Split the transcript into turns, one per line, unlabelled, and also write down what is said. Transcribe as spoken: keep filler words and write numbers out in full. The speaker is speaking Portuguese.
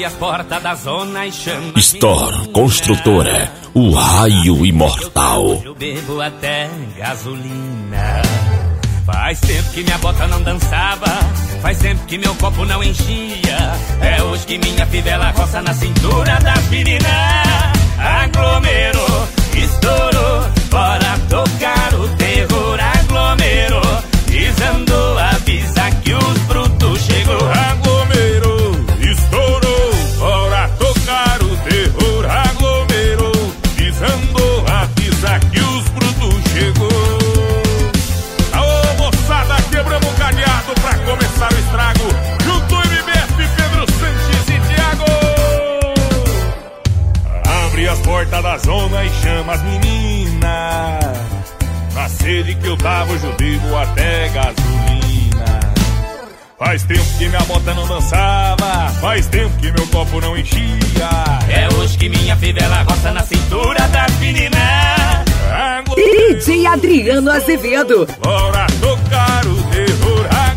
Abre as portas da zona e chama
Store Construtora, o raio imortal.
Eu bebo até gasolina. Faz tempo que minha bota não dançava, faz tempo que meu copo não enchia. É hoje que minha fivela roça na cintura das meninas. Aglomerou, estourou, bora tocar o terror. Aglomerou, desandou, avisa que os brutos chegou.
Aglomerou, estourou, bora tocar o terror. Aglomerou, desandou, avisa que os brutos chegou. Aô, moçada, quebramos o cadeado pra começar o estrago. Junto M B F, Pedro Sanches e Thiago. Abre as portas da zona e chama as meninas. Na sede que eu tava, hoje eu bebo até gasolina. Faz tempo que minha bota não dançava, faz tempo que meu copo não enchia.
É hoje que minha fivela roça na cintura das meninas.
D J Adriano Azevedo.
Bora tocar o terror.